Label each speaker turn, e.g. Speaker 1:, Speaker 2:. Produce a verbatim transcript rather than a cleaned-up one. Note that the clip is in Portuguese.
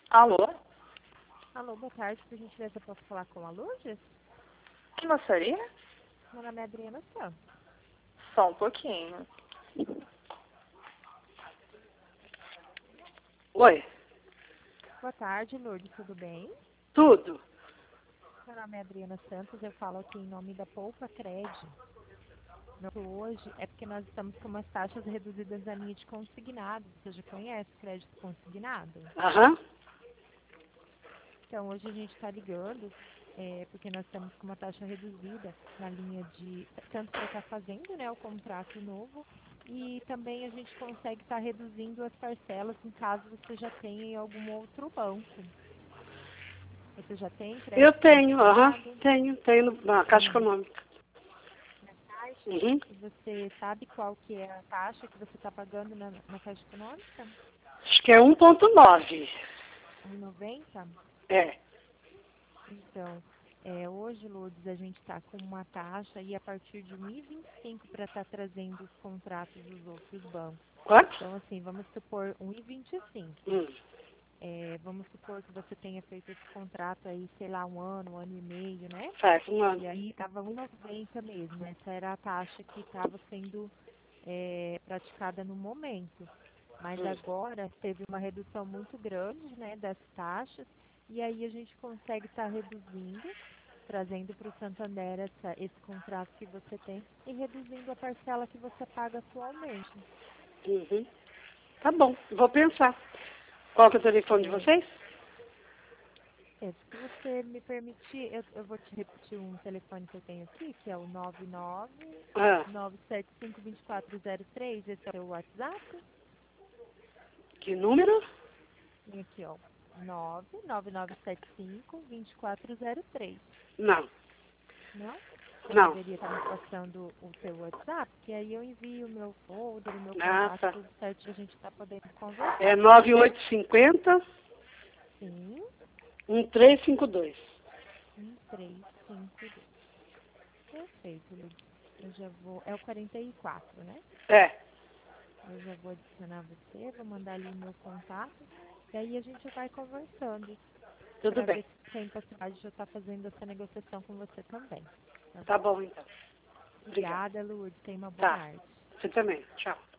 Speaker 1: Alô?
Speaker 2: Alô, boa tarde. Por gentileza, eu posso falar com a Lourdes?
Speaker 1: Que gostaria?
Speaker 2: Meu nome é Adriana Santos.
Speaker 1: Só um pouquinho. Oi,
Speaker 2: Boa tarde, Lourdes, tudo bem?
Speaker 1: tudo?
Speaker 2: Meu nome é Adriana Santos, eu falo aqui em nome da Poupa Cred. Meu hoje é porque nós estamos com umas taxas reduzidas na linha de consignado. Você já conhece crédito consignado?
Speaker 1: Aham.
Speaker 2: Então, hoje a gente está ligando, é, porque nós estamos com uma taxa reduzida na linha de, tanto para estar fazendo, né, o contrato novo, e também a gente consegue estar reduzindo as parcelas em caso você já tenha em algum outro banco. Você já tem
Speaker 1: Eu
Speaker 2: crédito
Speaker 1: tenho, aham.
Speaker 2: consignado
Speaker 1: Tenho, tenho no- na Caixa
Speaker 2: tem
Speaker 1: Econômica.
Speaker 2: na Caixa?
Speaker 1: Uhum.
Speaker 2: E você sabe qual que é a taxa que você está pagando na, na Caixa Econômica?
Speaker 1: Acho que é um ponto nove.
Speaker 2: um e noventa?
Speaker 1: É.
Speaker 2: Então, é, hoje, Lourdes, a gente está com uma taxa e a partir de um e vinte e cinco para estar trazendo os contratos dos outros bancos.
Speaker 1: Quanto?
Speaker 2: Então, assim, vamos supor um e vinte e cinco.
Speaker 1: Hum.
Speaker 2: É, vamos supor que você tenha feito esse contrato aí, sei lá, um ano, um ano e meio, né?
Speaker 1: Faz um ano.
Speaker 2: E aí estava um e noventa mesmo. Essa era a taxa que estava sendo é, praticada no momento. Mas
Speaker 1: Hum.
Speaker 2: agora teve uma redução muito grande, né, das taxas, e aí a gente consegue estar reduzindo, trazendo para o Santander essa, esse contrato que você tem e reduzindo a parcela que você paga atualmente.
Speaker 1: Uhum. Tá bom, vou pensar. Qual que é o telefone de
Speaker 2: É,
Speaker 1: vocês?
Speaker 2: é, se você me permitir, eu, eu vou te repetir um telefone que eu tenho aqui, que é o nove nove
Speaker 1: Ah,
Speaker 2: nove sete cinco dois quatro zero três, esse é o WhatsApp.
Speaker 1: que número?
Speaker 2: E aqui, ó, nove nove nove sete cinco dois quatro zero três.
Speaker 1: Não,
Speaker 2: Não? Você
Speaker 1: não.
Speaker 2: poderia estar me passando o seu WhatsApp, que aí eu envio o meu folder, o meu
Speaker 1: Ah,
Speaker 2: contato,
Speaker 1: tá.
Speaker 2: tudo certo, a gente está podendo
Speaker 1: É
Speaker 2: conversar.
Speaker 1: nove oito cinco zero,
Speaker 2: Sim,
Speaker 1: um três cinco dois.
Speaker 2: um três cinco dois. Perfeito, Lourdes. Eu já vou. É o quarenta e quatro, né?
Speaker 1: É,
Speaker 2: Eu já vou adicionar você, vou mandar ali o meu contato, e aí a gente vai conversando
Speaker 1: tudo
Speaker 2: para
Speaker 1: bem.
Speaker 2: ver se tem possibilidade de eu estar fazendo essa negociação com você também. Tá
Speaker 1: Tá
Speaker 2: bom?
Speaker 1: bom, então. Obrigada.
Speaker 2: Obrigada, Lourdes. Tenha uma boa
Speaker 1: Tá.
Speaker 2: tarde.
Speaker 1: Você também. Tchau.